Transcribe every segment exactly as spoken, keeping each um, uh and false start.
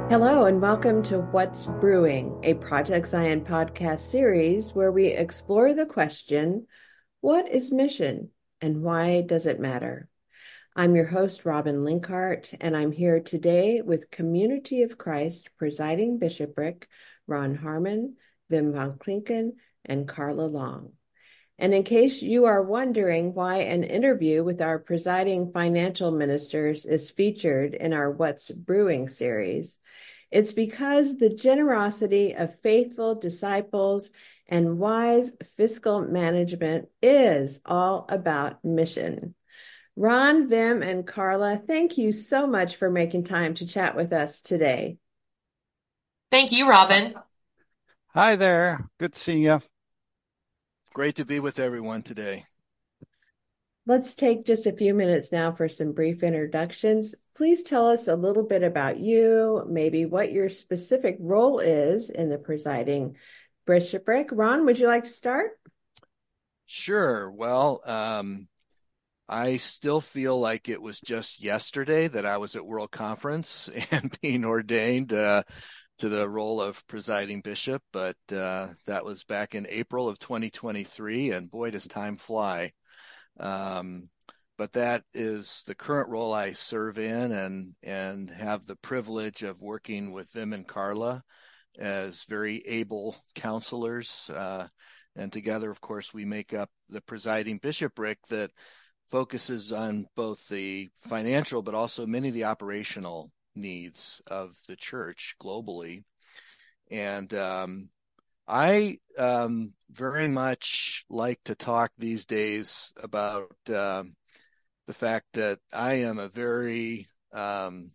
Hello, and welcome to What's Brewing, a Project Zion podcast series where we explore the question, what is mission and why does it matter? I'm your host, Robin Linkhart, and I'm here today with Community of Christ presiding bishopric, Ron Harmon, Wim van Klinken, and Carla Long. And in case you are wondering why an interview with our presiding financial ministers is featured in our What's Brewing series, it's because the generosity of faithful disciples and wise fiscal management is all about mission. Ron, Wim, and Carla, thank you so much for making time to chat with us today. Thank you, Robin. Hi there. Good seeing you. Great to be with everyone today. Let's take just a few minutes now for some brief introductions. Please tell us a little bit about you, maybe what your specific role is in the presiding bishopric. Ron, would you like to start? Sure. Well, um, I still feel like it was just yesterday that I was at World Conference and being ordained uh, to the role of presiding bishop, but uh, that was back in April of twenty twenty-three, and boy, does time fly. Um, but that is the current role I serve in, and and have the privilege of working with them and Carla as very able counselors. Uh, and together, of course, we make up the presiding bishopric that focuses on both the financial, but also many of the operational needs of the church globally. And um, I um, very much like to talk these days about um, the fact that I am a very um,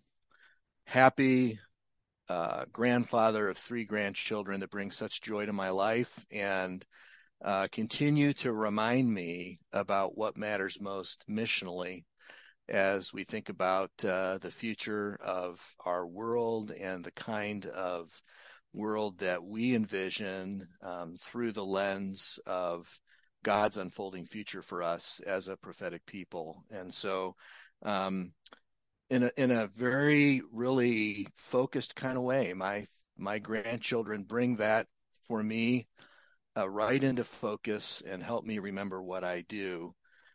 happy uh, grandfather of three grandchildren that bring such joy to my life, and uh, continue to remind me about what matters most missionally as we think about uh, the future of our world and the kind of world that we envision um, through the lens of God's unfolding future for us as a prophetic people. And so um, in a in a very really focused kind of way, my my grandchildren bring that for me uh, right into focus and help me remember what I do.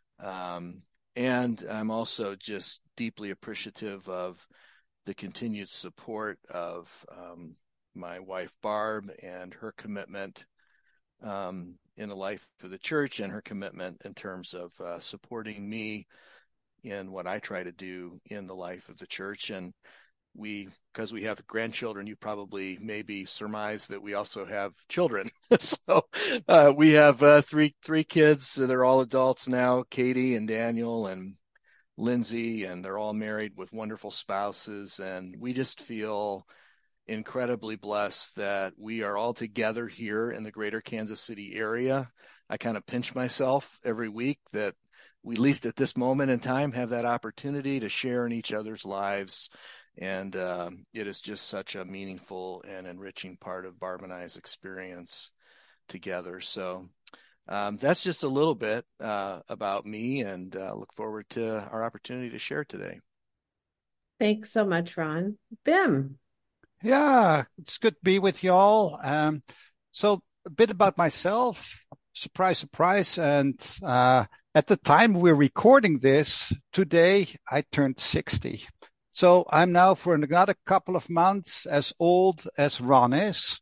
Um, and I'm also just deeply appreciative of the continued support of um, my wife, Barb, and her commitment um, in the life of the church, and her commitment in terms of uh, supporting me in what I try to do in the life of the church. And we, because we have grandchildren, you probably maybe surmise that we also have children. so uh, we have uh, three three kids. They're all adults now, Katie and Daniel and Lindsay, and they're all married with wonderful spouses. And we just feel incredibly blessed that we are all together here in the greater Kansas City area. I kind of pinch myself every week that we, at least at this moment in time, have that opportunity to share in each other's lives. And um, it is just such a meaningful and enriching part of Barb and I's experience together. So um, that's just a little bit uh, about me, and uh, look forward to our opportunity to share today. Thanks so much, Ron. Wim. Yeah, it's good to be with y'all. Um, so a bit about myself. Surprise, surprise. And uh, at the time we're recording this, today I turned sixty. So I'm now for another couple of months as old as Ron is,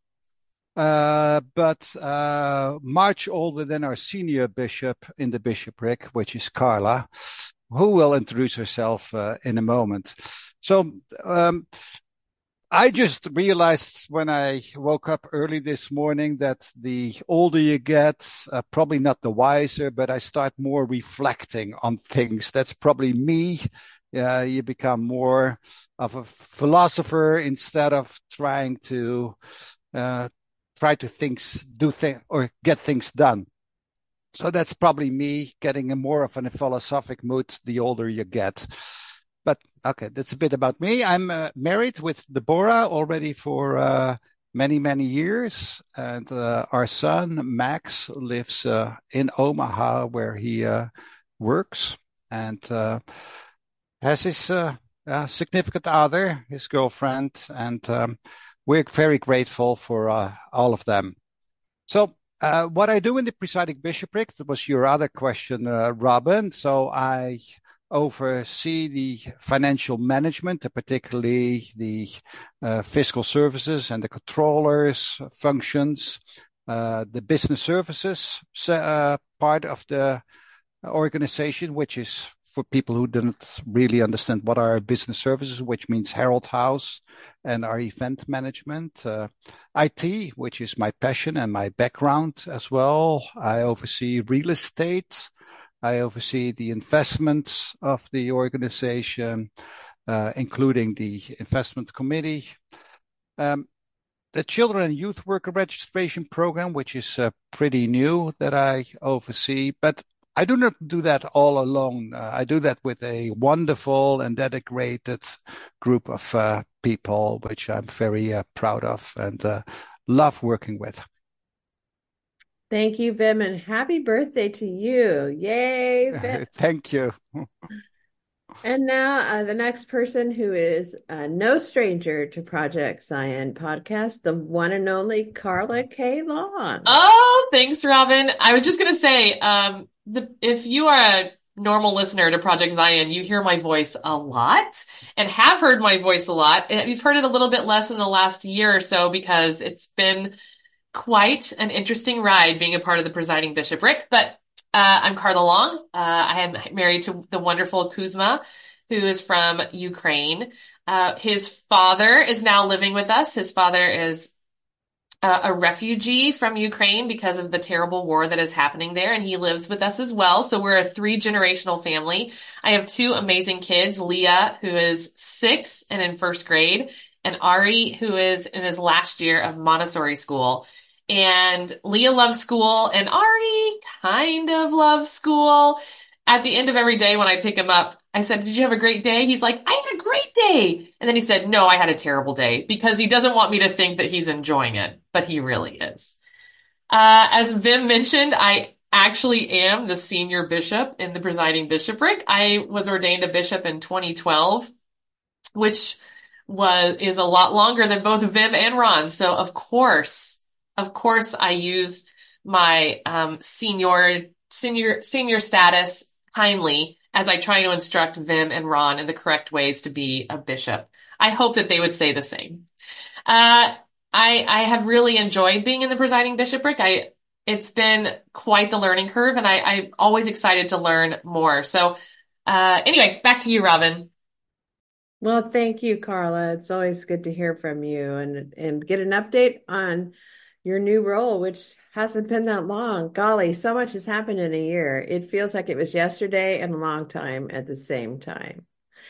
uh, but uh, much older than our senior bishop in the bishopric, which is Carla, who will introduce herself uh, in a moment. So um, I just realized when I woke up early this morning that the older you get, uh, probably not the wiser, but I start more reflecting on things. That's probably me. Uh, you become more of a philosopher instead of trying to uh, try to things, do things or get things done. So that's probably me getting a more of a philosophic mood the older you get. But okay, that's a bit about me. I'm uh, married with Deborah already for uh, many, many years. And uh, our son, Max, lives uh, in Omaha where he uh, works. And uh, has his uh, uh, significant other, his girlfriend, and um, we're very grateful for uh, all of them. So uh, what I do in the presiding bishopric, that was your other question, uh, Robin. So I oversee the financial management, particularly the uh, fiscal services and the controllers functions, uh, the business services uh, part of the organization, which is for people who don't really understand what are business services, which means Herald House and our event management, uh, I T, which is my passion and my background as well. I oversee real estate. I oversee the investments of the organization, uh, including the investment committee. Um, the Children and Youth Worker Registration Program, which is uh, pretty new, that I oversee. But I do not do that all alone. Uh, I do that with a wonderful and dedicated group of uh, people, which I'm very uh, proud of and uh, love working with. Thank you, Wim, and happy birthday to you. Yay, Wim. Thank you. And now uh, the next person who is uh, no stranger to Project Zion podcast, the one and only Carla K. Long. Oh, thanks, Robin. I was just going to say, um, the, if you are a normal listener to Project Zion, you hear my voice a lot and have heard my voice a lot. You've heard it a little bit less in the last year or so because it's been quite an interesting ride being a part of the presiding bishopric. But uh, I'm Carla Long. Uh, I am married to the wonderful Kuzma, who is from Ukraine. Uh, his father is now living with us. His father is uh, a refugee from Ukraine because of the terrible war that is happening there, and he lives with us as well. So we're a three-generational family. I have two amazing kids, Leah, who is six and in first grade, and Ari, who is in his last year of Montessori school. And Leah loves school, and Ari kind of loves school. At the end of every day when I pick him up, I said, "Did you have a great day?" He's like, "I had a great day." And then he said, "No, I had a terrible day," because he doesn't want me to think that he's enjoying it, but he really is. Uh, as Wim mentioned, I actually am the senior bishop in the presiding bishopric. I was ordained a bishop in twenty twelve, which was is a lot longer than both Wim and Ron. So of course, of course, I use my um, senior senior senior status kindly as I try to instruct Wim and Ron in the correct ways to be a bishop. I hope that they would say the same. Uh, I I have really enjoyed being in the presiding bishopric. I it's been quite the learning curve, and I, I'm always excited to learn more. So uh, anyway, back to you, Robin. Well, thank you, Carla. It's always good to hear from you and and get an update on your new role, which hasn't been that long. Golly, so much has happened in a year. It feels like it was yesterday and a long time at the same time.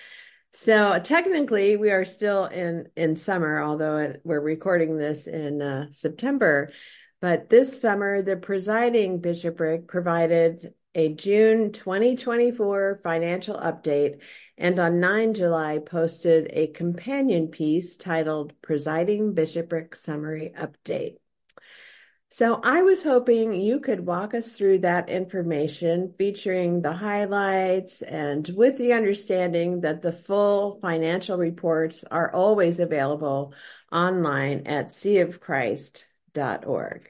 So technically, we are still in, in summer, although it, we're recording this in uh, September. But this summer, the presiding bishopric provided a June twenty twenty-four financial update, and on the ninth of July posted a companion piece titled Presiding Bishopric Summary Update. So I was hoping you could walk us through that information featuring the highlights and with the understanding that the full financial reports are always available online at sea of christ dot org.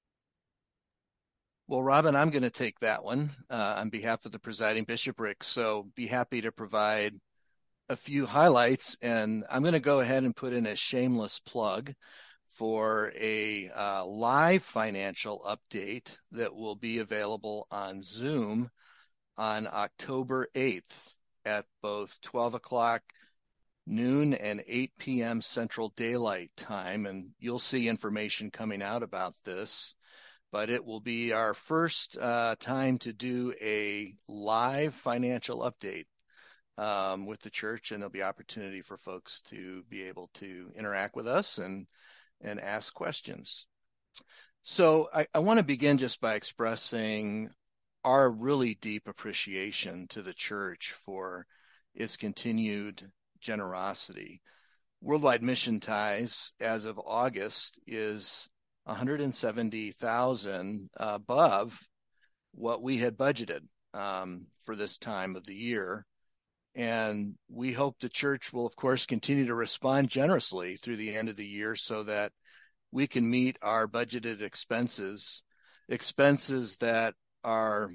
Well, Robin, I'm going to take that one uh, on behalf of the presiding bishopric. So be happy to provide a few highlights. And I'm going to go ahead and put in a shameless plug for a uh, live financial update that will be available on Zoom on October eighth at both twelve o'clock noon and eight p.m. Central Daylight Time. And you'll see information coming out about this, but it will be our first uh, time to do a live financial update um, with the church, and there'll be opportunity for folks to be able to interact with us and and ask questions. So I, I want to begin just by expressing our really deep appreciation to the church for its continued generosity. Worldwide Mission Ties, as of August, is one hundred seventy thousand above what we had budgeted um, for this time of the year. And we hope the church will, of course, continue to respond generously through the end of the year so that we can meet our budgeted expenses, expenses that are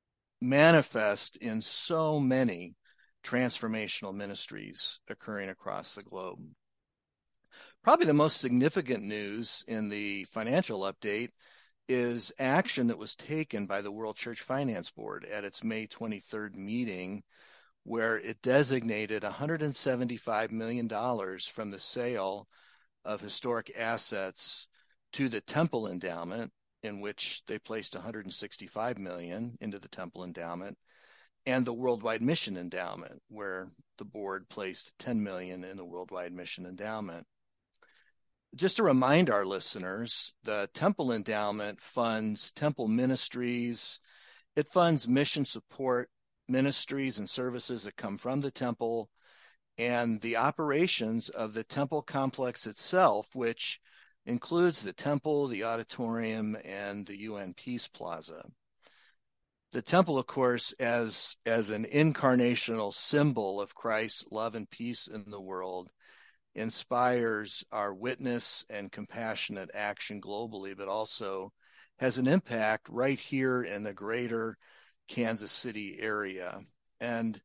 manifest in so many transformational ministries occurring across the globe. Probably the most significant news in the financial update is action that was taken by the World Church Finance Board at its May twenty-third meeting, where it designated one hundred seventy-five million dollars from the sale of historic assets to the Temple Endowment, in which they placed one hundred sixty-five million dollars into the Temple Endowment, and the Worldwide Mission Endowment, where the board placed ten million dollars in the Worldwide Mission Endowment. Just to remind our listeners, the Temple Endowment funds temple ministries. It funds mission support ministries and services that come from the temple, and the operations of the temple complex itself, which includes the temple, the auditorium, and the U N Peace Plaza. The temple, of course, as, as an incarnational symbol of Christ's love and peace in the world, inspires our witness and compassionate action globally, but also has an impact right here in the greater Kansas City area. And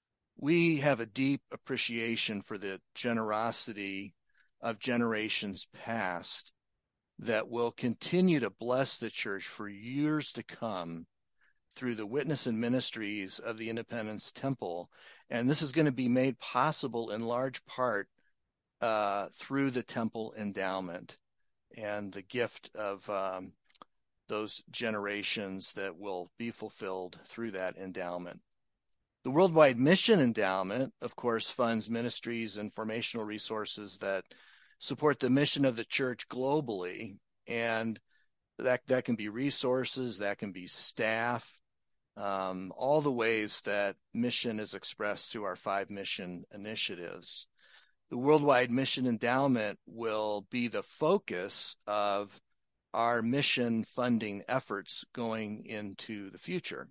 we have a deep appreciation for the generosity of generations past that will continue to bless the church for years to come through the witness and ministries of the Independence Temple. And this is going to be made possible in large part uh, through the Temple Endowment and the gift of um, those generations that will be fulfilled through that endowment. The Worldwide Mission Endowment, of course, funds ministries and formational resources that support the mission of the church globally. And that, that can be resources, that can be staff, um, all the ways that mission is expressed through our five mission initiatives. The Worldwide Mission Endowment will be the focus of our mission funding efforts going into the future.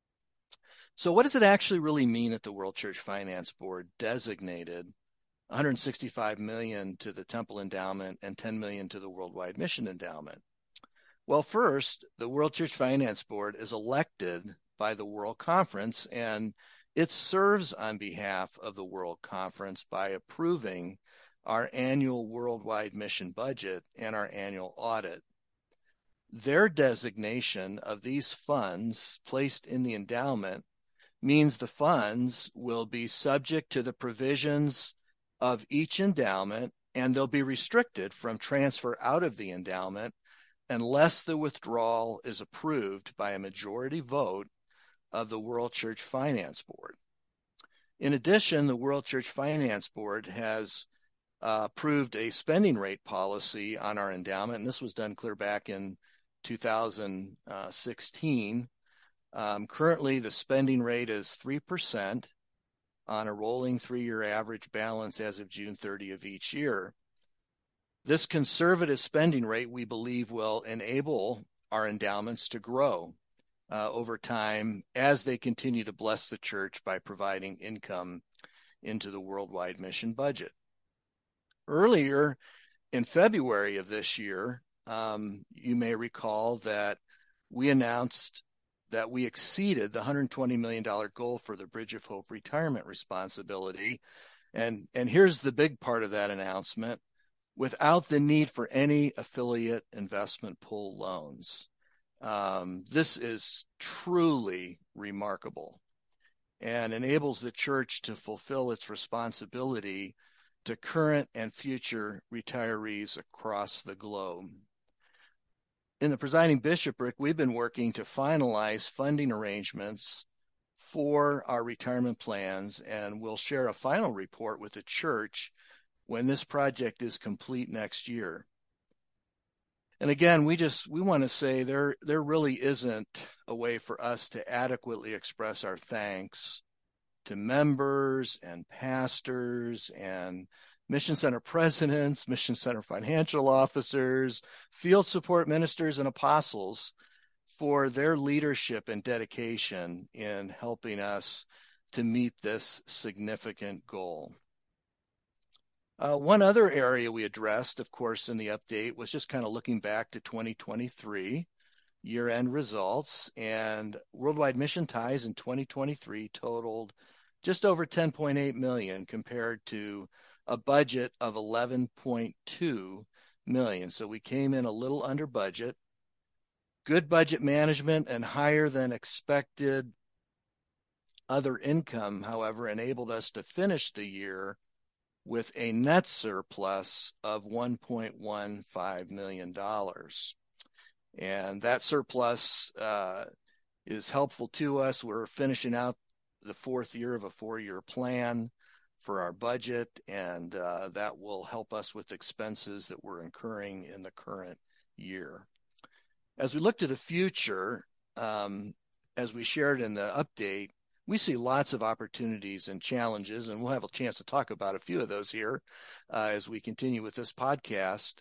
So what does it actually really mean that the World Church Finance Board designated one hundred sixty-five million dollars to the Temple Endowment and ten million dollars to the Worldwide Mission Endowment? Well, first, the World Church Finance Board is elected by the World Conference, and it serves on behalf of the World Conference by approving our annual worldwide mission budget and our annual audit. Their designation of these funds placed in the endowment means the funds will be subject to the provisions of each endowment, and they'll be restricted from transfer out of the endowment unless the withdrawal is approved by a majority vote of the World Church Finance Board. In addition, the World Church Finance Board has uh, approved a spending rate policy on our endowment, and this was done clear back in two thousand sixteen. Um, currently, the spending rate is three percent on a rolling three-year average balance as of June thirtieth of each year. This conservative spending rate, we believe, will enable our endowments to grow uh, over time as they continue to bless the church by providing income into the worldwide mission budget. Earlier in February of this year, um, you may recall that we announced that we exceeded the one hundred twenty million dollars goal for the Bridge of Hope retirement responsibility. And, and here's the big part of that announcement: without the need for any affiliate investment pool loans. Um, this is truly remarkable and enables the church to fulfill its responsibility to current and future retirees across the globe. In the presiding bishopric, we've been working to finalize funding arrangements for our retirement plans, and we'll share a final report with the church when this project is complete next year. And again, we just we want to say there there really isn't a way for us to adequately express our thanks to members and pastors and Mission Center presidents, Mission Center financial officers, field support ministers, and apostles for their leadership and dedication in helping us to meet this significant goal. Uh, one other area we addressed, of course, in the update was just kind of looking back to twenty twenty-three year-end results, and worldwide mission ties in twenty twenty-three totaled just over ten point eight million compared to a budget of eleven point two million. So we came in a little under budget. Good budget management and higher than expected other income, however, enabled us to finish the year with a net surplus of one point one five million dollars. And that surplus uh, is helpful to us. We're finishing out the fourth year of a four-year plan for our budget, and uh, that will help us with expenses that we're incurring in the current year. As we look to the future, um, as we shared in the update, we see lots of opportunities and challenges, and we'll have a chance to talk about a few of those here uh, as we continue with this podcast.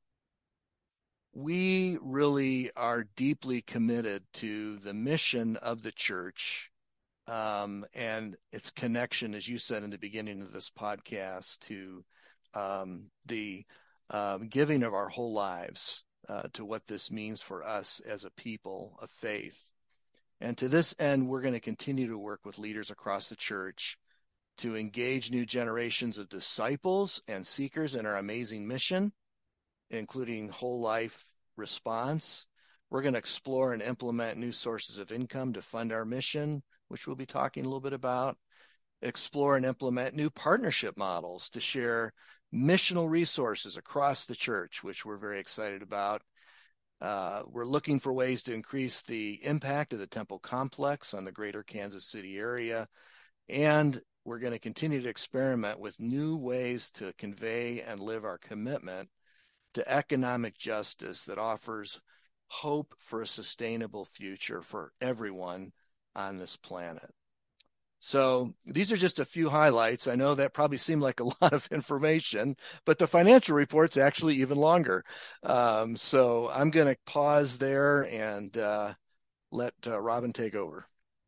We really are deeply committed to the mission of the church um, and its connection, as you said in the beginning of this podcast, to um, the um, giving of our whole lives uh, to what this means for us as a people of faith. And to this end, we're going to continue to work with leaders across the church to engage new generations of disciples and seekers in our amazing mission, including whole life response. We're going to explore and implement new sources of income to fund our mission, which we'll be talking a little bit about. Explore and implement new partnership models to share missional resources across the church, which we're very excited about. Uh, we're looking for ways to increase the impact of the Temple Complex on the greater Kansas City area. And we're going to continue to experiment with new ways to convey and live our commitment to economic justice that offers hope for a sustainable future for everyone on this planet. So these are just a few highlights. I know that probably seemed like a lot of information, but the financial report's actually even longer. Um, so I'm going to pause there and uh, let uh, Robin take over.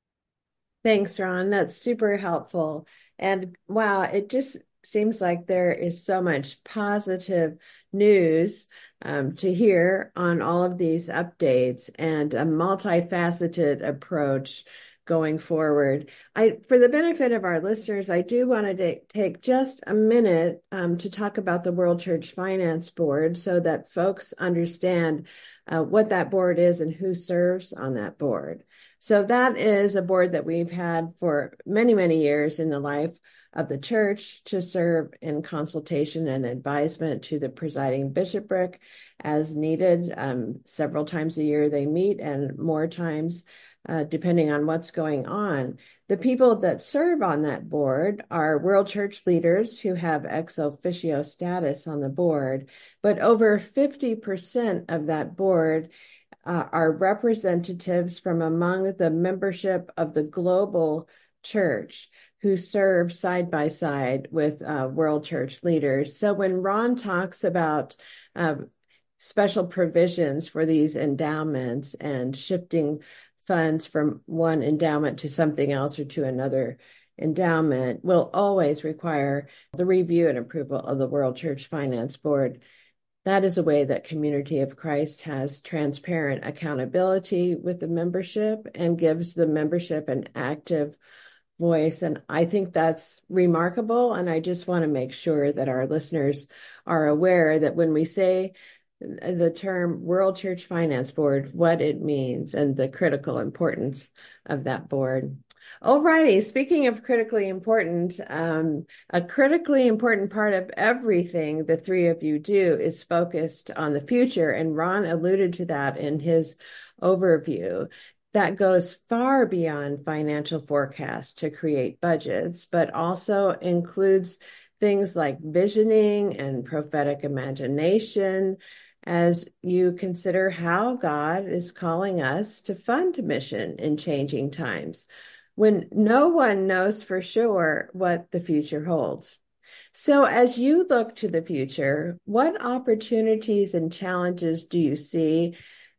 Thanks, Ron. That's super helpful. And wow, it just seems like there is so much positive news um, to hear on all of these updates and a multifaceted approach going forward. I, for the benefit of our listeners, I do want to take just a minute um, to talk about the World Church Finance Board so that folks understand uh, what that board is and who serves on that board. So that is a board that we've had for many, many years in the life of the church to serve in consultation and advisement to the presiding bishopric as needed. Um, several times a year they meet, and more times Uh, depending on what's going on. The people that serve on that board are World Church leaders who have ex officio status on the board, but over fifty percent of that board uh, are representatives from among the membership of the global church who serve side by side with uh, World Church leaders. So when Ron talks about um, special provisions for these endowments and shifting funds from one endowment to something else or to another endowment will always require the review and approval of the World Church Finance Board. That is a way that Community of Christ has transparent accountability with the membership and gives the membership an active voice. And I think that's remarkable. And I just want to make sure that our listeners are aware that when we say the term World Church Finance Board, what it means and the critical importance of that board. Alrighty, speaking of critically important, um, a critically important part of everything the three of you do is focused on the future, and Ron alluded to that in his overview. That goes far beyond financial forecasts to create budgets, but also includes things like visioning and prophetic imagination, as you consider how God is calling us to fund mission in changing times, when no one knows for sure what the future holds. So as you look to the future, what opportunities and challenges do you see?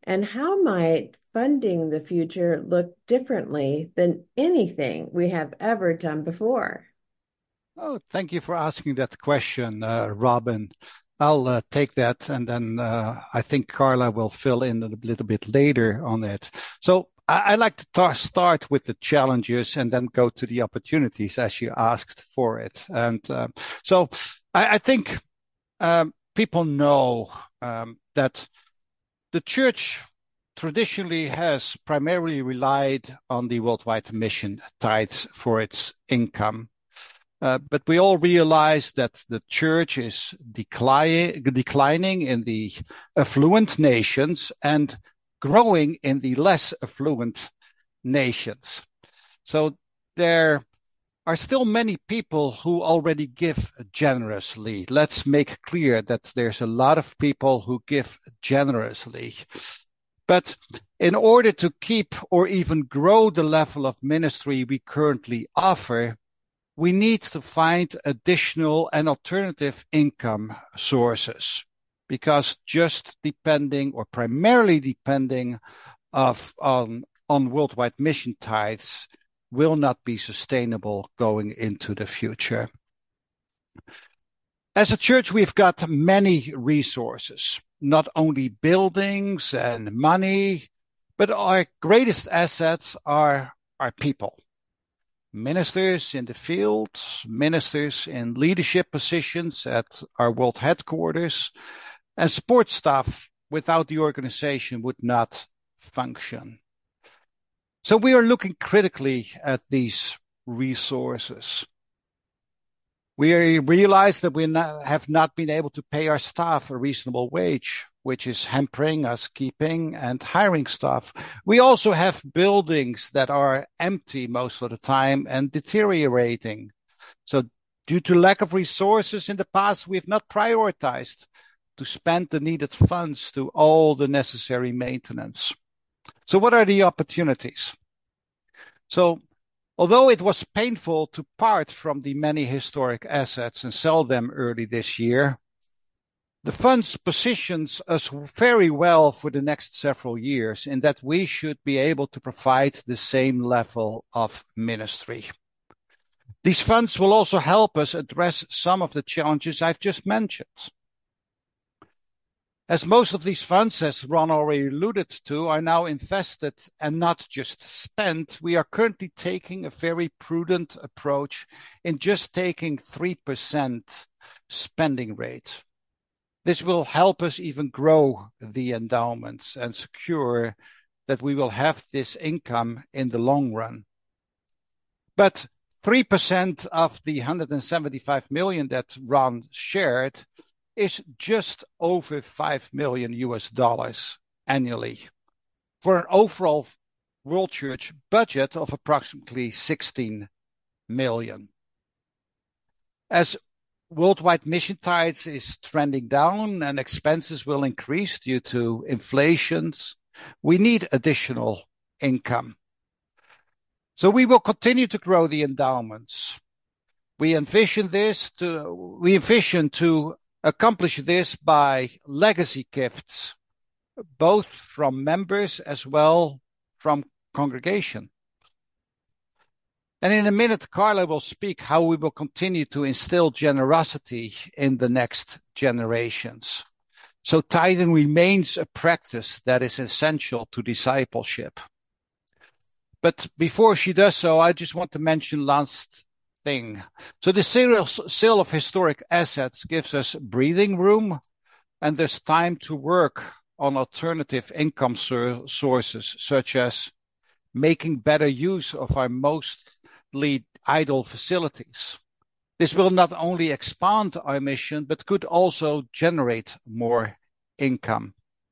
And how might funding the future look differently than anything we have ever done before? Oh, thank you for asking that question, uh, Robin. I'll uh, take that, and then uh, I think Carla will fill in a little bit later on it. So I, I like to ta- start with the challenges and then go to the opportunities as you asked for it. And um, so I, I think um, people know um, that the church traditionally has primarily relied on the worldwide mission tithes for its income. Uh, but we all realize that the church is decli- declining in the affluent nations and growing in the less affluent nations. So there are still many people who already give generously. Let's make clear that there's a lot of people who give generously. But in order to keep or even grow the level of ministry we currently offer, we need to find additional and alternative income sources, because just depending or primarily depending of, on, on worldwide mission tithes will not be sustainable going into the future. As a church, we've got many resources, not only buildings and money, but our greatest assets are our people. Ministers in the field, ministers in leadership positions at our world headquarters, and support staff without the organization would not function. So we are looking critically at these resources. We realize that we not, have not been able to pay our staff a reasonable wage, which is hampering us keeping and hiring staff. We also have buildings that are empty most of the time and deteriorating. So due to lack of resources in the past, we've not prioritized to spend the needed funds to all the necessary maintenance. So what are the opportunities? So although it was painful to part from the many historic assets and sell them early this year, the funds positions us very well for the next several years in that we should be able to provide the same level of ministry. These funds will also help us address some of the challenges I've just mentioned. As most of these funds, as Ron already alluded to, are now invested and not just spent, we are currently taking a very prudent approach in just taking three percent spending rate. This will help us even grow the endowments and secure that we will have this income in the long run. But three percent of the one hundred seventy-five million that Ron shared is just over five million U S dollars annually for an overall World Church budget of approximately sixteen million. As worldwide mission tithes is trending down and expenses will increase due to inflations, we need additional income. So we will continue to grow the endowments. We envision this to, we envision to accomplish this by legacy gifts, both from members as well from congregation. And in a minute, Carla will speak how we will continue to instill generosity in the next generations. So tithing remains a practice that is essential to discipleship. But before she does so, I just want to mention last thing. So the sale of historic assets gives us breathing room, and there's time to work on alternative income sources, such as making better use of our mostly idle facilities. This will not only expand our mission, but could also generate more income.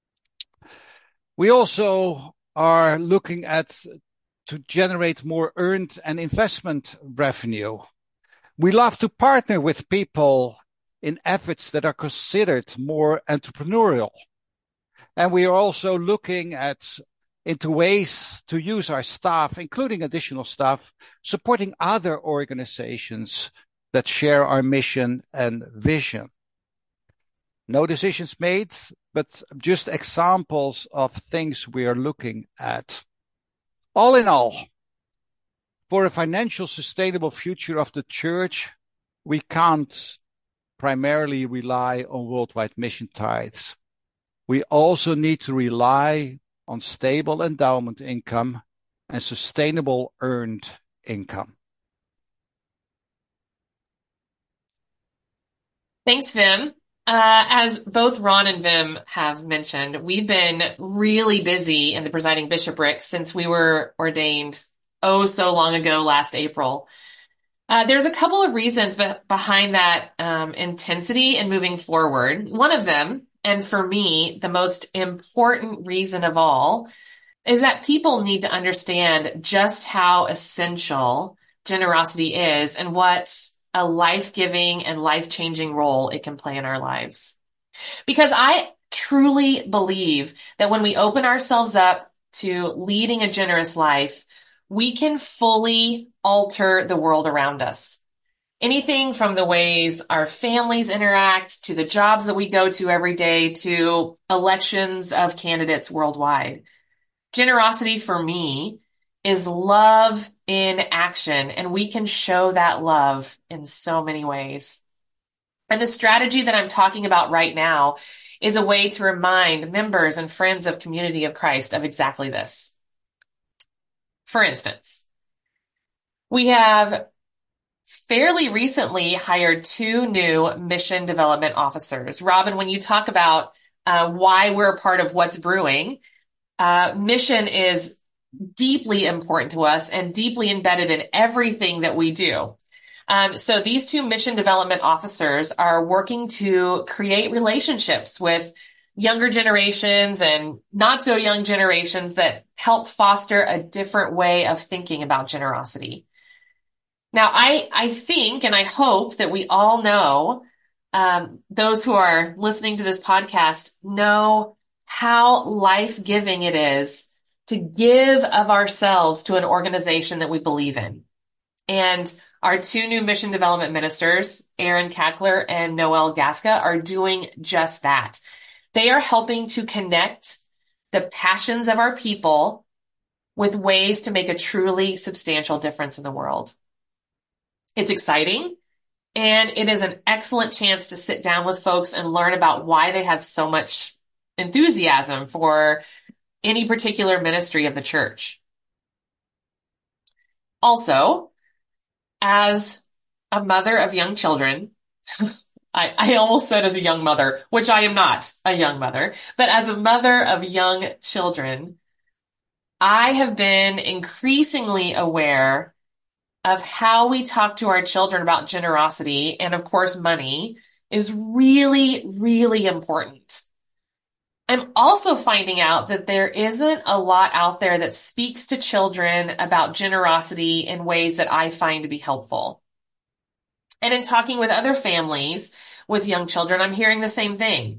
We also are looking at to generate more earned and investment revenue. We love to partner with people in efforts that are considered more entrepreneurial. And we are also looking at into ways to use our staff, including additional staff, supporting other organizations that share our mission and vision. No decisions made, but just examples of things we are looking at. All in all, for a financial sustainable future of the church, we can't primarily rely on worldwide mission tithes. We also need to rely on stable endowment income and sustainable earned income. Thanks, Vim. Uh, as both Ron and Vim have mentioned, we've been really busy in the presiding bishopric since we were ordained oh so long ago last April. Uh, there's a couple of reasons be- behind that um, intensity and moving forward. One of them, and for me, the most important reason of all, is that people need to understand just how essential generosity is and what a life-giving and life-changing role it can play in our lives. Because I truly believe that when we open ourselves up to leading a generous life, we can fully alter the world around us. Anything from the ways our families interact, to the jobs that we go to every day, to elections of candidates worldwide. Generosity for me is love in action, and we can show that love in so many ways. And the strategy that I'm talking about right now is a way to remind members and friends of Community of Christ of exactly this. For instance, we have fairly recently hired two new mission development officers. Robin, when you talk about uh, why we're a part of What's Brewing, uh, mission is deeply important to us and deeply embedded in everything that we do. Um, so these two mission development officers are working to create relationships with younger generations and not so young generations that help foster a different way of thinking about generosity. Now, I, I think and I hope that we all know, um, those who are listening to this podcast know how life-giving it is to give of ourselves to an organization that we believe in. And our two new mission development ministers, Aaron Kackler and Noel Gafka, are doing just that. They are helping to connect the passions of our people with ways to make a truly substantial difference in the world. It's exciting, and it is an excellent chance to sit down with folks and learn about why they have so much enthusiasm for any particular ministry of the church. Also, as a mother of young children, I, I almost said as a young mother, which I am not a young mother, but as a mother of young children, I have been increasingly aware of how we talk to our children about generosity and, of course, money is really, really important. I'm also finding out that there isn't a lot out there that speaks to children about generosity in ways that I find to be helpful. And in talking with other families with young children, I'm hearing the same thing.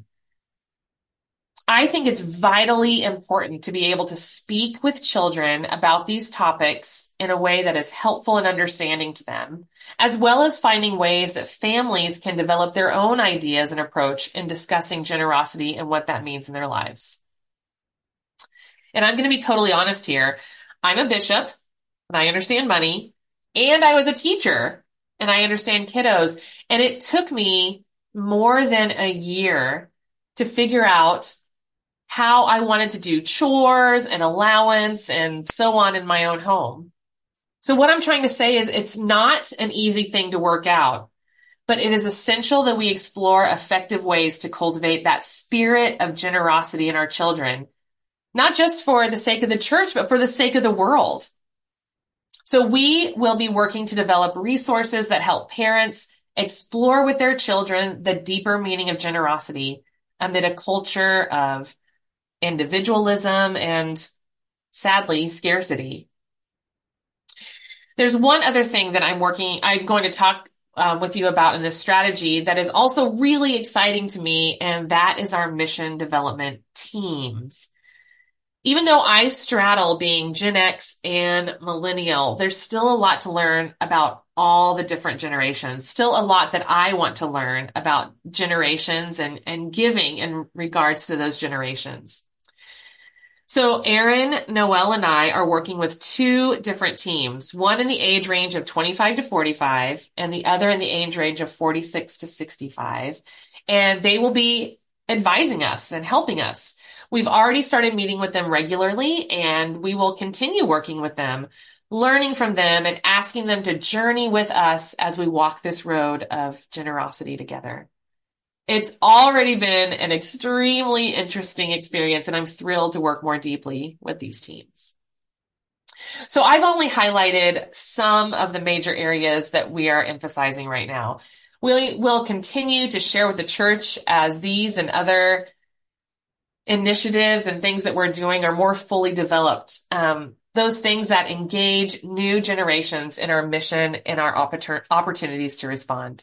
I think it's vitally important to be able to speak with children about these topics in a way that is helpful and understanding to them, as well as finding ways that families can develop their own ideas and approach in discussing generosity and what that means in their lives. And I'm going to be totally honest here. I'm a bishop and I understand money, and I was a teacher and I understand kiddos. And it took me more than a year to figure out how I wanted to do chores and allowance and so on in my own home. So what I'm trying to say is it's not an easy thing to work out, but it is essential that we explore effective ways to cultivate that spirit of generosity in our children, not just for the sake of the church, but for the sake of the world. So we will be working to develop resources that help parents explore with their children the deeper meaning of generosity amid a culture of individualism and, sadly, scarcity. There's one other thing that I'm working, I'm going to talk uh, with you about in this strategy that is also really exciting to me, and that is our mission development teams. Even though I straddle being Gen X and millennial, there's still a lot to learn about all the different generations. Still a lot that I want to learn about generations and, and giving in regards to those generations. So Aaron, Noel, and I are working with two different teams, one in the age range of twenty-five to forty-five and the other in the age range of forty-six to sixty-five. And they will be advising us and helping us. We've already started meeting with them regularly, and we will continue working with them, learning from them and asking them to journey with us as we walk this road of generosity together. It's already been an extremely interesting experience, and I'm thrilled to work more deeply with these teams. So I've only highlighted some of the major areas that we are emphasizing right now. We will continue to share with the church as these and other initiatives and things that we're doing are more fully developed. Um, those things that engage new generations in our mission and our oppor- opportunities to respond.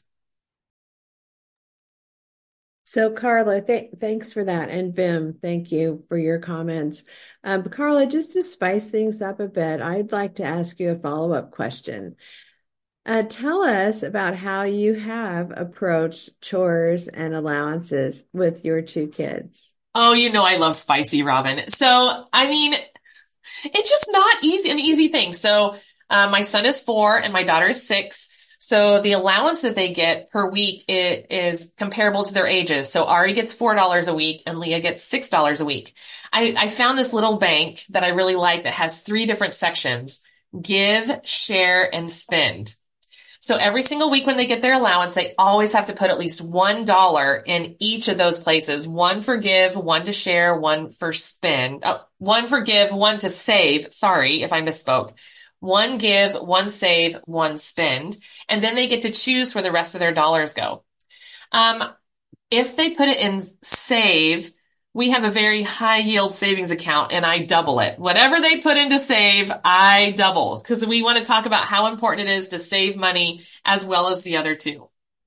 So Carla, th- thanks for that. And Vim, thank you for your comments. Um, Carla, just to spice things up a bit, I'd like to ask you a follow-up question. Uh, tell us about how you have approached chores and allowances with your two kids. Oh, you know I love spicy, Robin. So, I mean, it's just not easy, an easy thing. So, uh, my son is four and my daughter is six. So the allowance that they get per week it is comparable to their ages. So Ari gets four dollars a week and Leah gets six dollars a week. I, I found this little bank that I really like that has three different sections: give, share, and spend. So every single week when they get their allowance, they always have to put at least one dollar in each of those places. One for give, one to share, one for spend. Oh, one for give, one to save. Sorry if I misspoke. One give, one save, one spend. And then they get to choose where the rest of their dollars go. Um, if they put it in save, we have a very high yield savings account and I double it. Whatever they put into save, I double, because we want to talk about how important it is to save money as well as the other two.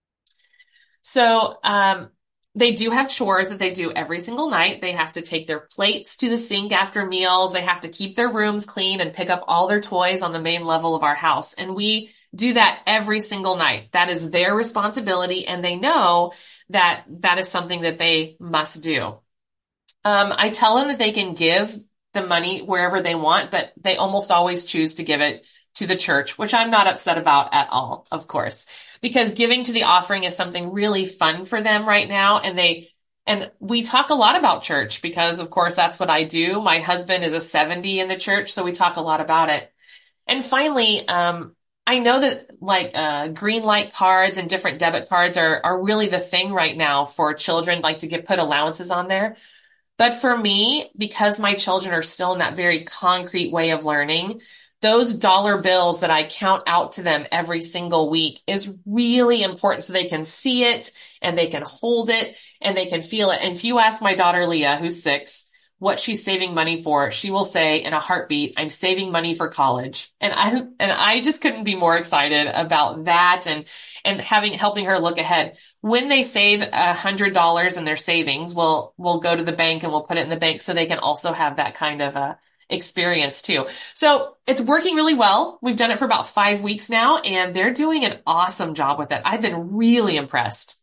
So, um, they do have chores that they do every single night. They have to take their plates to the sink after meals. They have to keep their rooms clean and pick up all their toys on the main level of our house. And we do that every single night. That is their responsibility, and they know that that is something that they must do. Um, I tell them that they can give the money wherever they want, but they almost always choose to give it to the church, which I'm not upset about at all, of course, because giving to the offering is something really fun for them right now. And they, and we talk a lot about church because of course that's what I do. My husband is a seventy in the church, so we talk a lot about it. And finally, um, I know that like, uh, green light cards and different debit cards are, are really the thing right now for children, like to get put allowances on there. But for me, because my children are still in that very concrete way of learning, those dollar bills that I count out to them every single week is really important so they can see it and they can hold it and they can feel it. And if you ask my daughter Leah, who's six, what she's saving money for, she will say in a heartbeat, I'm saving money for college. And I, and I just couldn't be more excited about that and, and having, helping her look ahead. When they save a hundred dollars in their savings, we'll, we'll go to the bank and we'll put it in the bank so they can also have that kind of a experience too. So it's working really well. We've done it for about five weeks now and they're doing an awesome job with it. I've been really impressed.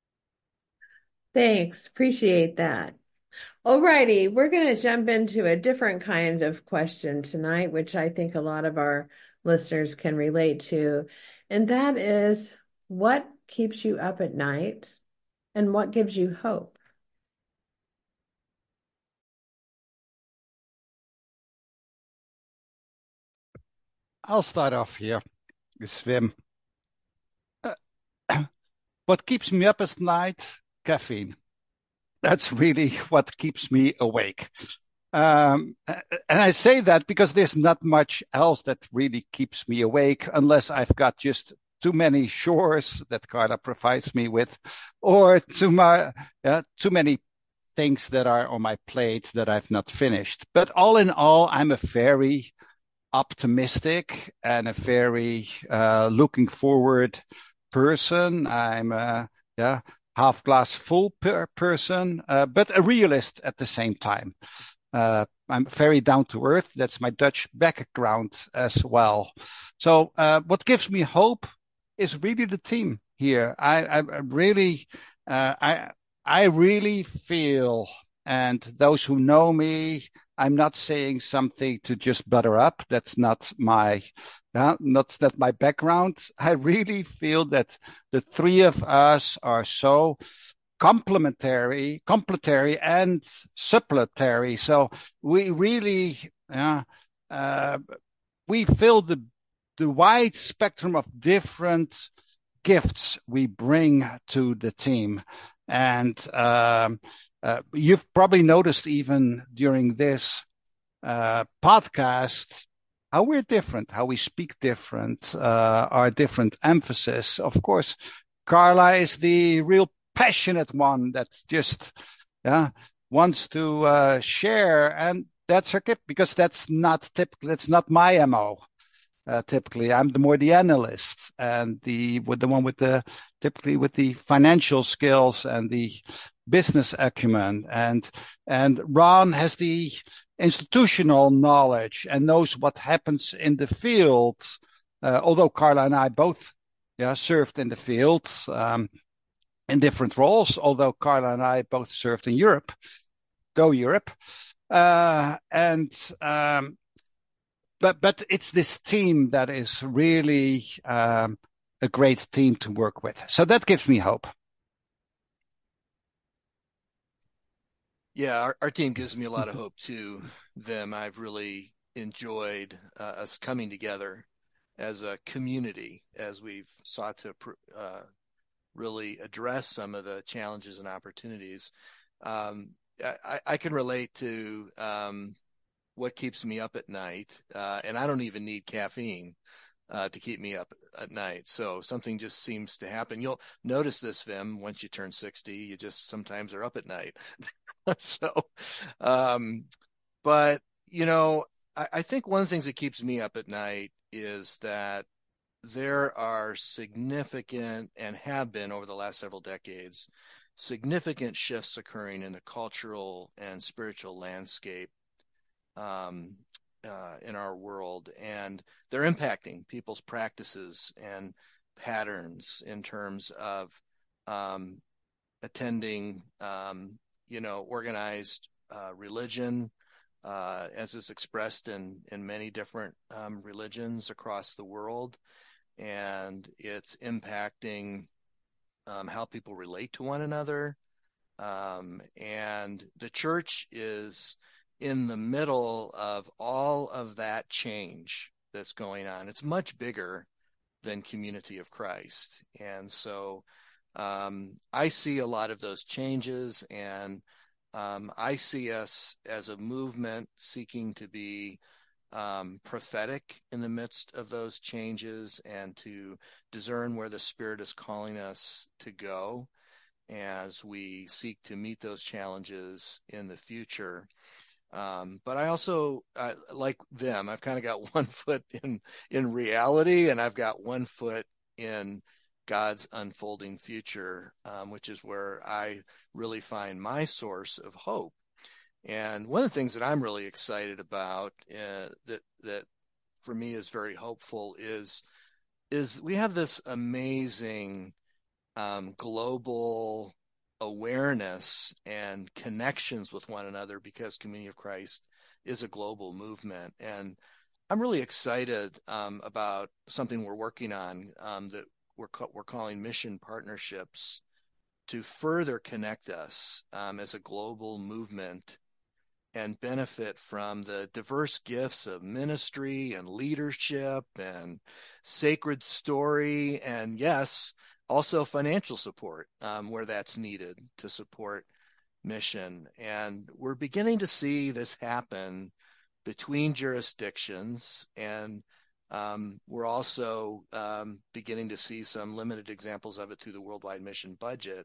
Thanks. Appreciate that. Alrighty, we're going to jump into a different kind of question tonight, which I think a lot of our listeners can relate to. And that is, what keeps you up at night and what gives you hope? I'll start off here. It's Wim. Uh, what keeps me up at night? Caffeine. That's really what keeps me awake. Um, and I say that because there's not much else that really keeps me awake unless I've got just too many chores that Carla provides me with, or too, my, uh, too many things that are on my plate that I've not finished. But all in all, I'm a very optimistic and a very uh, looking forward person. I'm a yeah, half glass full per person, uh, but a realist at the same time. Uh, I'm very down to earth. That's my Dutch background as well. So uh, what gives me hope is really the team here. I, I, I really, uh, I, I really feel, and those who know me, I'm not saying something to just butter up. That's not my, uh, not that my background. I really feel that the three of us are so complementary, complementary and supplementary. So we really, uh, uh, we fill the the wide spectrum of different gifts we bring to the team. And um, uh, you've probably noticed even during this uh, podcast how we're different, how we speak different, uh, our different emphasis. Of course, Carla is the real passionate one that just yeah, wants to uh, share, and that's her gift because that's not typical. That's not my M O. Uh, typically, I'm the more the analyst and the with the one with the typically with the financial skills and the business acumen, and and Ron has the institutional knowledge and knows what happens in the field. Uh, although Carla and I both yeah served in the field um, in different roles. Although Carla and I both served in Europe, go Europe, uh, and. Um, But but it's this team that is really um, a great team to work with. So that gives me hope. Yeah, our, our team gives me a lot of hope too, Vim. I've really enjoyed uh, us coming together as a community as we've sought to uh, really address some of the challenges and opportunities. Um, I, I can relate to um, what keeps me up at night, uh, and I don't even need caffeine uh, to keep me up at night. So something just seems to happen. You'll notice this, Vim, once you turn sixty, you just sometimes are up at night. so, um, but, you know, I, I think one of the things that keeps me up at night is that there are significant, and have been over the last several decades, significant shifts occurring in the cultural and spiritual landscape um, uh, in our world, and they're impacting people's practices and patterns in terms of um, attending, um, you know, organized uh, religion, uh, as is expressed in in many different um, religions across the world, and it's impacting um, how people relate to one another. Um, and the church is in the middle of all of that change that's going on. It's much bigger than Community of Christ. And so um, I see a lot of those changes, and um, I see us as a movement seeking to be um, prophetic in the midst of those changes and to discern where the Spirit is calling us to go as we seek to meet those challenges in the future. Um, but I also, uh, like them, I've kind of got one foot in, in reality, and I've got one foot in God's unfolding future, um, which is where I really find my source of hope. And one of the things that I'm really excited about, uh, that, that for me is very hopeful is, is we have this amazing um, global awareness and connections with one another, because Community of Christ is a global movement. And I'm really excited um, about something we're working on um, that we're, ca- we're calling Mission Partnerships, to further connect us um, as a global movement and benefit from the diverse gifts of ministry and leadership and sacred story, and yes, also financial support um, where that's needed to support mission. And we're beginning to see this happen between jurisdictions, and um, we're also um, beginning to see some limited examples of it through the Worldwide Mission Budget.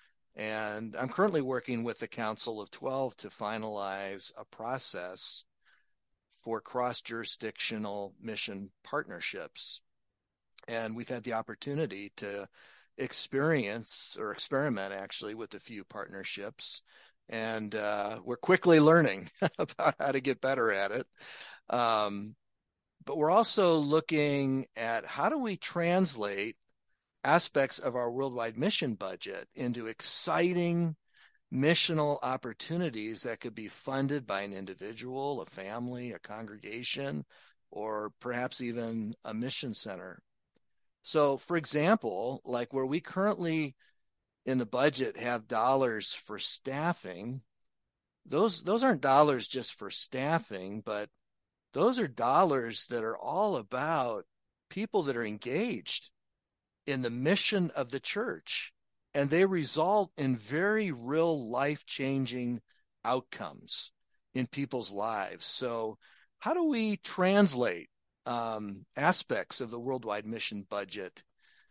And I'm currently working with the Council of twelve to finalize a process for cross-jurisdictional mission partnerships. And we've had the opportunity to experience or experiment actually with a few partnerships and uh, we're quickly learning about how to get better at it. Um, but we're also looking at how do we translate aspects of our worldwide mission budget into exciting missional opportunities that could be funded by an individual, a family, a congregation, or perhaps even a mission center. So, for example, like where we currently in the budget have dollars for staffing, those those aren't dollars just for staffing, but those are dollars that are all about people that are engaged in the mission of the church, and they result in very real life-changing outcomes in people's lives. So how do we translate um, aspects of the worldwide mission budget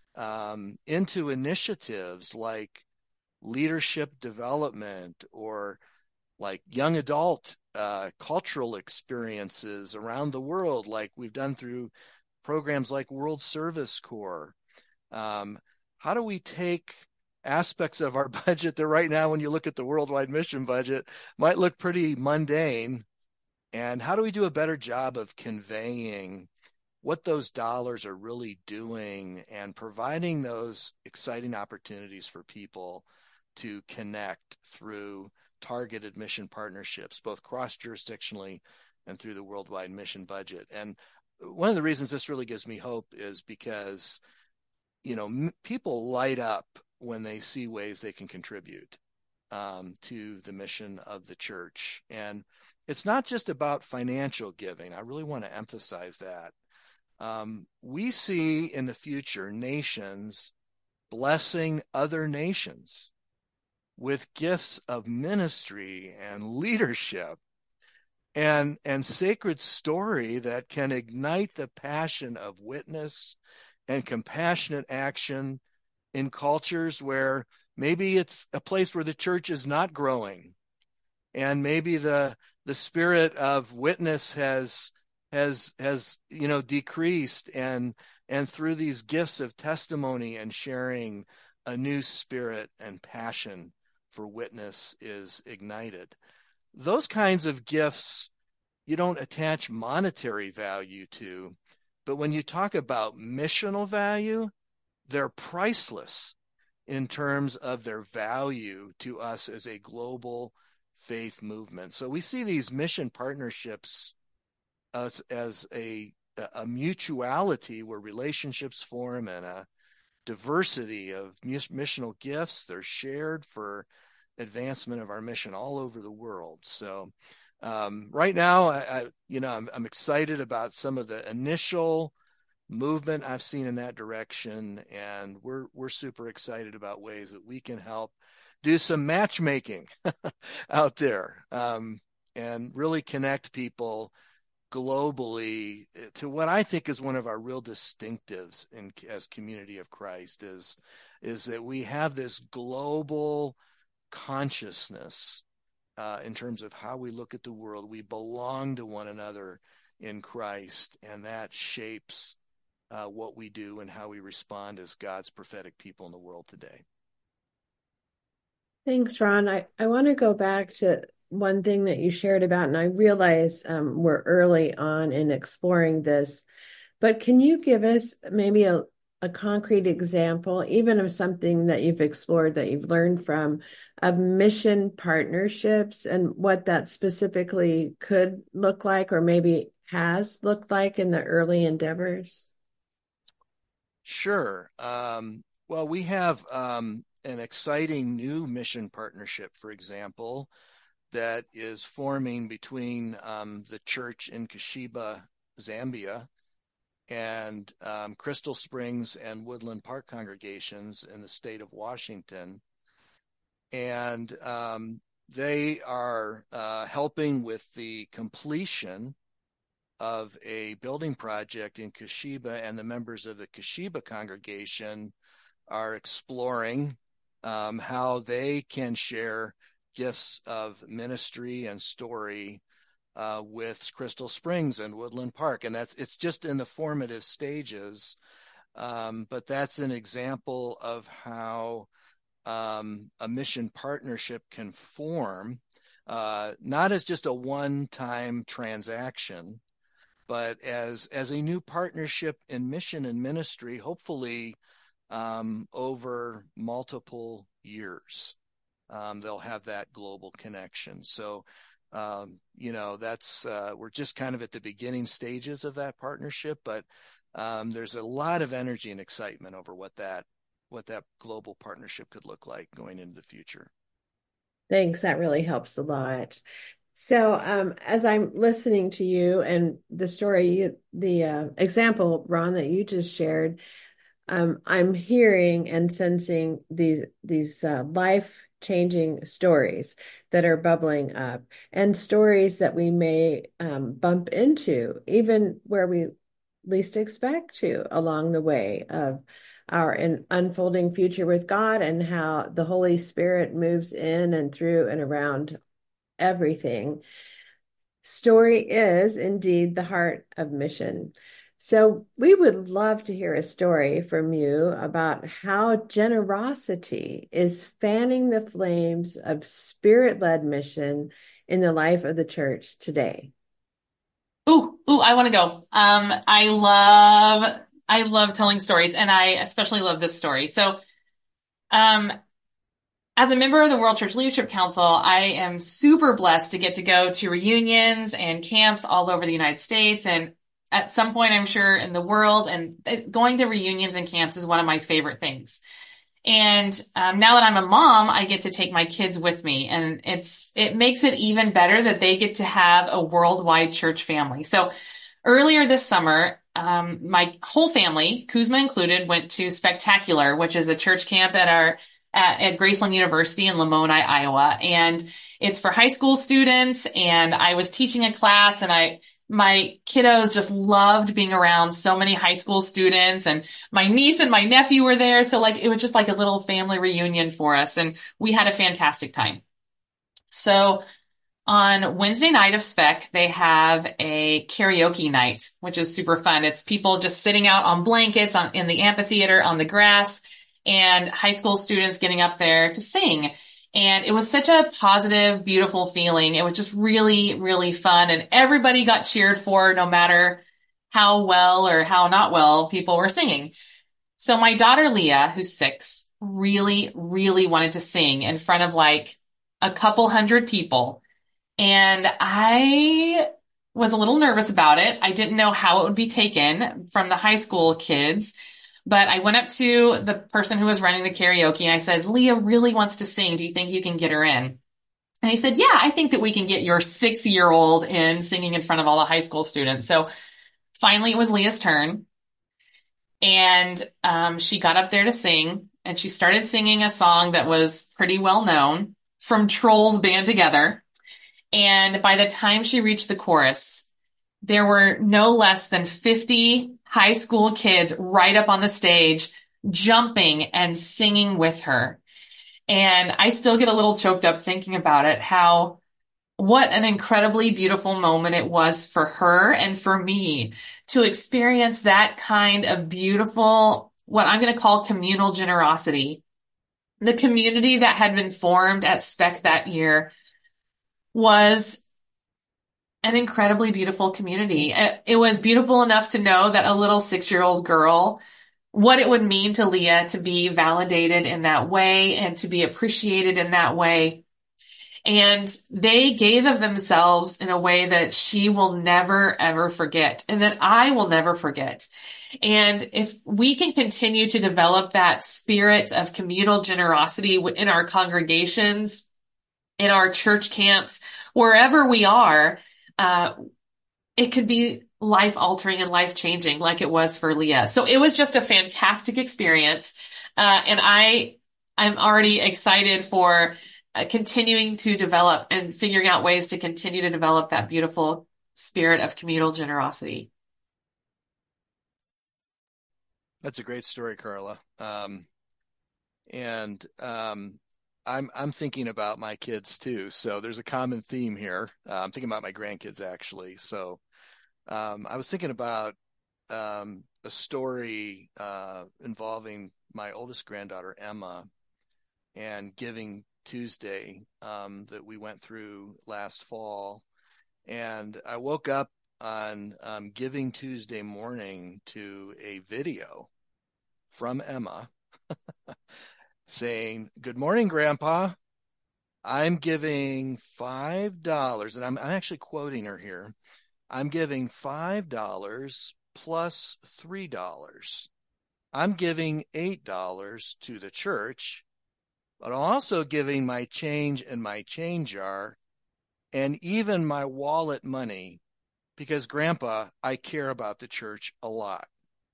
um, into initiatives like leadership development or like young adult uh, cultural experiences around the world, like we've done through programs like World Service Corps? Um, how do we take aspects of our budget that right now, when you look at the worldwide mission budget, might look pretty mundane, and how do we do a better job of conveying what those dollars are really doing and providing those exciting opportunities for people to connect through targeted mission partnerships, both cross-jurisdictionally and through the worldwide mission budget? And one of the reasons this really gives me hope is because you know, m- people light up when they see ways they can contribute um, to the mission of the church. And it's not just about financial giving. I really want to emphasize that. Um, we see in the future nations blessing other nations with gifts of ministry and leadership and, and sacred story that can ignite the passion of witness and compassionate action in cultures where maybe it's a place where the church is not growing, and maybe the the spirit of witness has has has you know decreased, and and through these gifts of testimony and sharing, a new spirit and passion for witness is ignited. Those kinds of gifts you don't attach monetary value to. But when you talk about missional value, they're priceless in terms of their value to us as a global faith movement. So we see these mission partnerships as, as a, a mutuality where relationships form and a diversity of missional gifts. They're shared for advancement of our mission all over the world. So Um, right now, I, I you know, I'm, I'm excited about some of the initial movement I've seen in that direction, and we're we're super excited about ways that we can help do some matchmaking out there um, and really connect people globally to what I think is one of our real distinctives in as Community of Christ is is that we have this global consciousness. Uh, in terms of how we look at the world. We belong to one another in Christ, and that shapes uh, what we do and how we respond as God's prophetic people in the world today. Thanks, Ron. I, I want to go back to one thing that you shared about, and I realize um, we're early on in exploring this, but can you give us maybe a, a concrete example, even of something that you've explored, that you've learned from, of mission partnerships and what that specifically could look like, or maybe has looked like in the early endeavors? Sure. Um, well, we have um, an exciting new mission partnership, for example, that is forming between um, the church in Kashiba, Zambia, and um, Crystal Springs and Woodland Park congregations in the state of Washington. And um, they are uh, helping with the completion of a building project in Kashiba, and the members of the Kashiba congregation are exploring um, how they can share gifts of ministry and story Uh, with Crystal Springs and Woodland Park. And that's, it's just in the formative stages. Um, but that's an example of how um, a mission partnership can form, uh, not as just a one-time transaction, but as as a new partnership in mission and ministry, hopefully um, over multiple years. Um, they'll have that global connection. So, um, you know, that's uh, we're just kind of at the beginning stages of that partnership, but um, there's a lot of energy and excitement over what that what that global partnership could look like going into the future. Thanks. That really helps a lot. So, um, as I'm listening to you and the story, you, the uh, example, Ron, that you just shared, um, I'm hearing and sensing these these uh, life-changing stories that are bubbling up, and stories that we may um, bump into, even where we least expect to along the way of our in unfolding future with God, and how the Holy Spirit moves in and through and around everything. Story is indeed the heart of mission. So we would love to hear a story from you about how generosity is fanning the flames of spirit-led mission in the life of the church today. Ooh, ooh, I want to go. Um, I love, I love telling stories, and I especially love this story. So, um, as a member of the World Church Leadership Council, I am super blessed to get to go to reunions and camps all over the United States, and at some point, I'm sure, in the world. And going to reunions and camps is one of my favorite things. And um, now that I'm a mom, I get to take my kids with me, and it's it makes it even better that they get to have a worldwide church family. So earlier this summer, um, my whole family, Kuzma included, went to Spectacular, which is a church camp at our at, at Graceland University in Lamoni, Iowa, and it's for high school students. And I was teaching a class, and I my kiddos just loved being around so many high school students, and my niece and my nephew were there. So like, it was just like a little family reunion for us, and we had a fantastic time. So on Wednesday night of Spec, they have a karaoke night, which is super fun. It's people just sitting out on blankets on, in the amphitheater on the grass, and high school students getting up there to sing. And it was such a positive, beautiful feeling. It was just really, really fun. And everybody got cheered for, no matter how well or how not well people were singing. So my daughter, Leah, who's six, really, really wanted to sing in front of like a couple hundred people. And I was a little nervous about it. I didn't know how it would be taken from the high school kids. But I went up to the person who was running the karaoke, and I said, Leah really wants to sing. Do you think you can get her in? And he said, yeah, I think that we can get your six-year-old in singing in front of all the high school students. So finally it was Leah's turn. And um, she got up there to sing, and she started singing a song that was pretty well known from Trolls Band Together. And by the time she reached the chorus, there were no less than fifty high school kids right up on the stage, jumping and singing with her. And I still get a little choked up thinking about it, how, what an incredibly beautiful moment it was for her and for me to experience that kind of beautiful, what I'm going to call communal generosity. The community that had been formed at Spec that year was an incredibly beautiful community. It was beautiful enough to know that a little six-year-old girl, what it would mean to Leah to be validated in that way and to be appreciated in that way. And they gave of themselves in a way that she will never, ever forget, and that I will never forget. And if we can continue to develop that spirit of communal generosity in our congregations, in our church camps, wherever we are, uh, it could be life altering and life changing like it was for Leah. So it was just a fantastic experience. Uh, and I, I'm already excited for uh, continuing to develop and figuring out ways to continue to develop that beautiful spirit of communal generosity. That's a great story, Carla. Um, and, um, I'm I'm thinking about my kids too. So there's a common theme here. Uh, I'm thinking about my grandkids actually. So um, I was thinking about um, a story uh, involving my oldest granddaughter, Emma. and Giving Tuesday um, that we went through last fall. And I woke up on um, Giving Tuesday morning to a video from Emma saying, "Good morning, Grandpa. I'm giving five dollars," and I'm, I'm actually quoting her here. "I'm giving five dollars plus three dollars. I'm giving eight dollars to the church, but I'm also giving my change in my change jar and even my wallet money because, Grandpa, I care about the church a lot."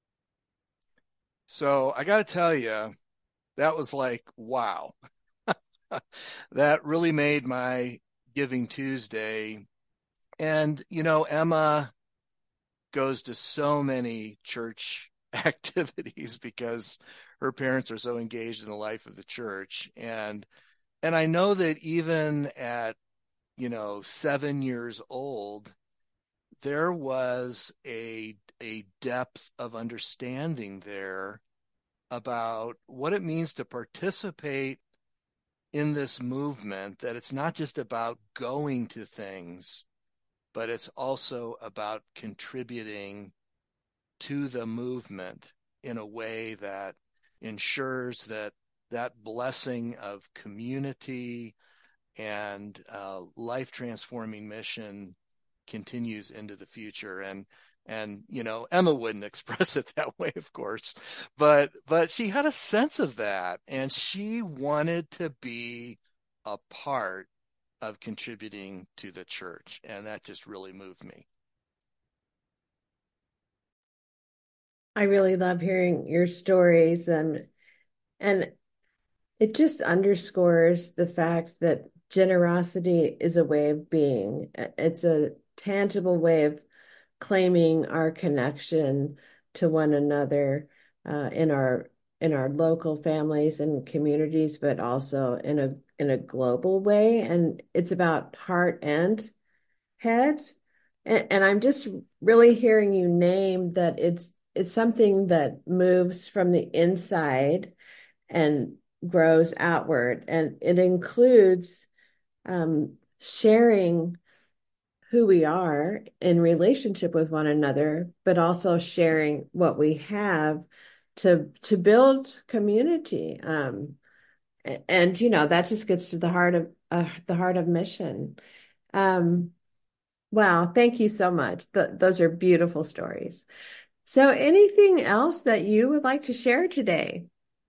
So I got to tell you, that was like, wow. That really made my Giving Tuesday. And, you know, Emma goes to so many church activities because her parents are so engaged in the life of the church. And, and I know that even at, you know, seven years old, there was a, a depth of understanding there about what it means to participate in this movement, that it's not just about going to things, but it's also about contributing to the movement in a way that ensures that that blessing of community and uh, life-transforming mission continues into the future. And And, you know, Emma wouldn't express it that way, of course, but, but she had a sense of that, and she wanted to be a part of contributing to the church. And that just really moved me. I really love hearing your stories, and, and it just underscores the fact that generosity is a way of being. It's a tangible way of claiming our connection to one another uh, in our in our local families and communities, but also in a in a global way. And it's about heart and head. And, and I'm just really hearing you name that it's it's something that moves from the inside and grows outward, and it includes um, sharing who we are in relationship with one another, but also sharing what we have to to build community. Um, and you know that just gets to the heart of uh, the heart of mission. Um, wow, thank you so much. Th- those are beautiful stories. So, anything else that you would like to share today?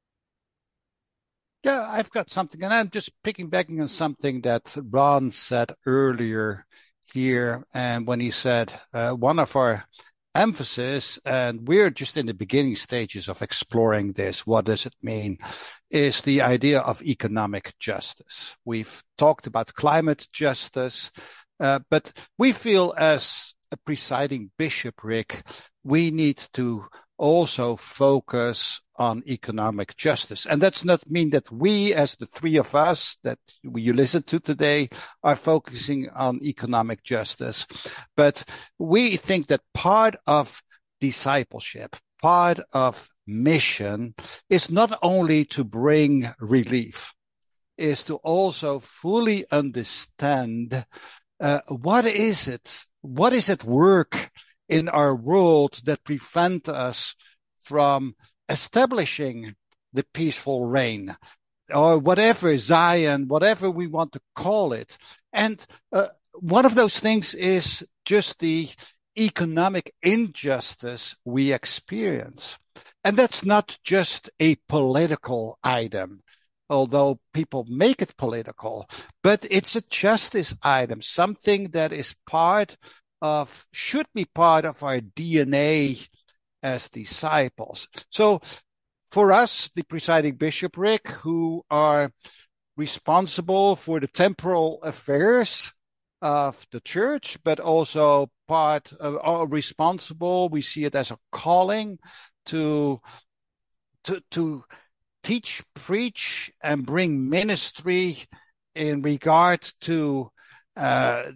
Yeah, I've got something, and I'm just picking back on something that Ron said earlier here, and when he said uh, one of our emphasis, and we're just in the beginning stages of exploring this, what does it mean, is the idea of economic justice. We've talked about climate justice, uh, but we feel as a presiding bishopric, we need to also focus on economic justice. And that's not mean that we, as the three of us that you listen to today, are focusing on economic justice. But we think that part of discipleship, part of mission is not only to bring relief, is to also fully understand uh, what is it, what is at work in our world that prevent us from establishing the peaceful reign, or whatever, Zion, whatever we want to call it. And uh, one of those things is just the economic injustice we experience. And that's not just a political item, although people make it political, but it's a justice item, something that is part of, should be part of our D N A as disciples. So for us, the presiding bishopric, who are responsible for the temporal affairs of the church, but also part of, are responsible, we see it as a calling to, to, to teach, preach, and bring ministry in regard to uh,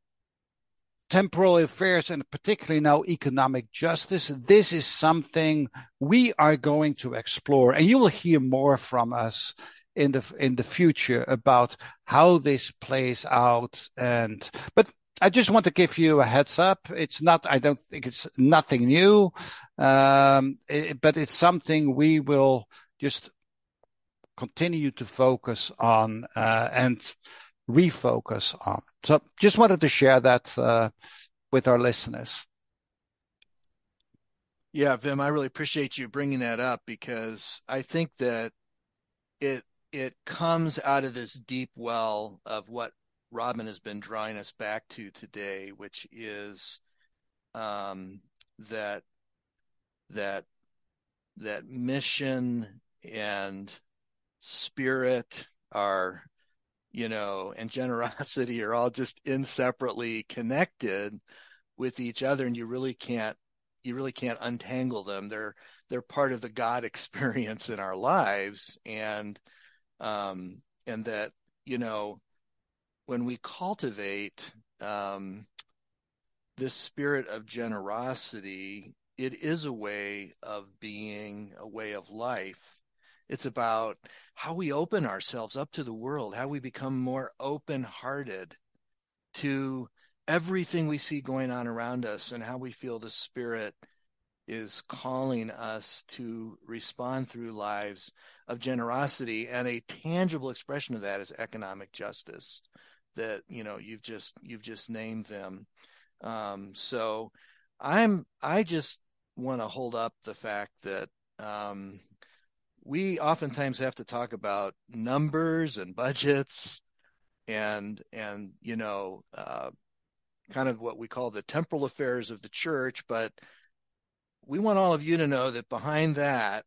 temporal affairs, and particularly now economic justice. This is something we are going to explore, and you will hear more from us in the in the future about how this plays out. And but I just want to give you a heads up. It's not, I don't think it's nothing new, um, it, but it's something we will just continue to focus on uh, and refocus on. So just wanted to share that uh, with our listeners. Yeah, Vim, I really appreciate you bringing that up, because I think that it it comes out of this deep well of what Robin has been drawing us back to today, which is um, that that that mission and spirit are, you know, and generosity are all just inseparably connected with each other, and you really can't you really can't untangle them. They're they're part of the God experience in our lives, and um, and that, you know, when we cultivate um, this spirit of generosity, it is a way of being, a way of life. It's about how we open ourselves up to the world, how we become more open-hearted to everything we see going on around us, and how we feel the Spirit is calling us to respond through lives of generosity. And a tangible expression of that is economic justice, that, you know, you've just you've just named them. Um, so I'm I just want to hold up the fact that um, we oftentimes have to talk about numbers and budgets and and you know uh, kind of what we call the temporal affairs of the church, but we want all of you to know that behind that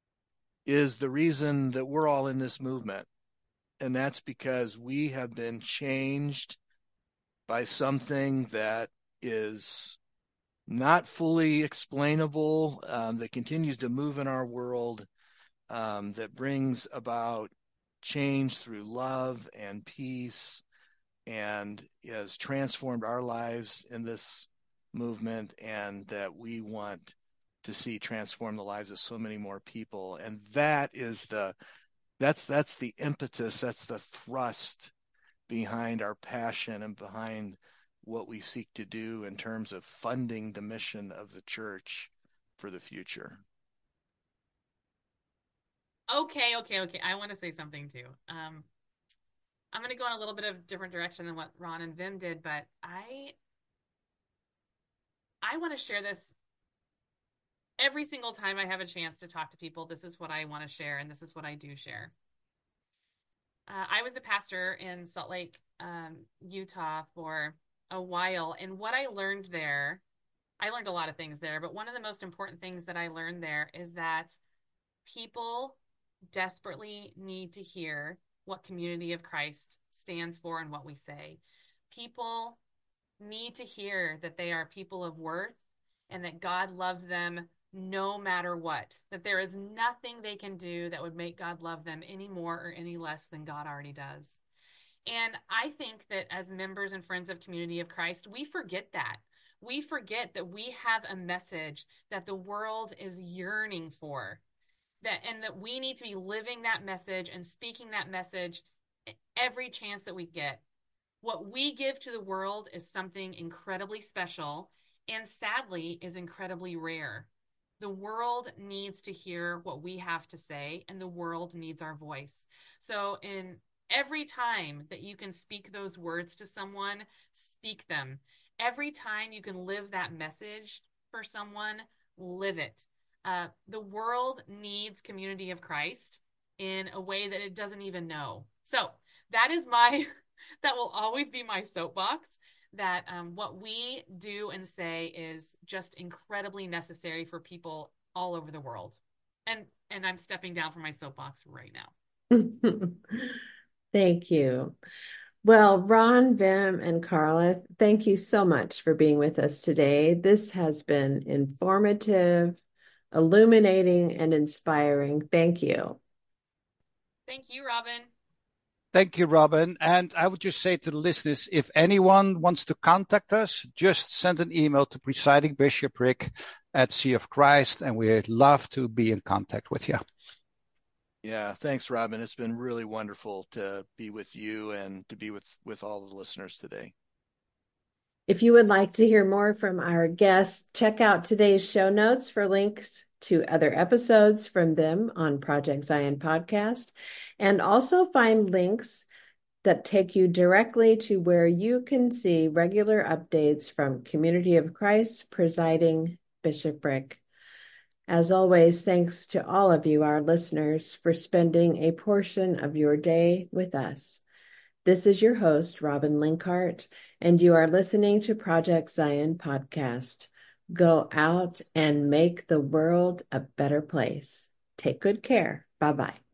is the reason that we're all in this movement. And that's because we have been changed by something that is not fully explainable, um, that continues to move in our world, um, that brings about change through love and peace, and has transformed our lives in this movement, and that we want to see transform the lives of so many more people. And that is the that's that's the impetus, that's the thrust behind our passion and behind what we seek to do in terms of funding the mission of the church for the future. Okay, okay, okay. I want to say something too. Um, I'm going to go in a little bit of a different direction than what Ron and Vim did, but I I want to share this every single time I have a chance to talk to people. This is what I want to share, and this is what I do share. Uh, I was the pastor in Salt Lake, um, Utah for a while, and what I learned there, I learned a lot of things there, but one of the most important things that I learned there is that people desperately need to hear what Community of Christ stands for and what we say. People need to hear that they are people of worth and that God loves them no matter what, that there is nothing they can do that would make God love them any more or any less than God already does. And I think that as members and friends of Community of Christ, we forget that. We forget that we have a message that the world is yearning for, that and that we need to be living that message and speaking that message every chance that we get. What we give to the world is something incredibly special and sadly is incredibly rare. The world needs to hear what we have to say, and the world needs our voice. So in every time that you can speak those words to someone, speak them. Every time you can live that message for someone, live it. Uh, the world needs Community of Christ in a way that it doesn't even know. So that is my, that will always be my soapbox, that um, what we do and say is just incredibly necessary for people all over the world. And and I'm stepping down from my soapbox right now. Thank you. Well, Ron, Vim, and Carla, thank you so much for being with us today. This has been informative, illuminating, and inspiring. Thank you. Thank you, Robin. Thank you, Robin. And I would just say to the listeners, if anyone wants to contact us, just send an email to presiding bishopric at Sea of Christ, and we'd love to be in contact with you. Yeah, thanks, Robin. It's been really wonderful to be with you and to be with, with all the listeners today. If you would like to hear more from our guests, check out today's show notes for links to other episodes from them on Project Zion Podcast, and also find links that take you directly to where you can see regular updates from Community of Christ presiding bishopric. As always, thanks to all of you, our listeners, for spending a portion of your day with us. This is your host, Robin Linkhart, and you are listening to Project Zion Podcast. Go out and make the world a better place. Take good care. Bye-bye.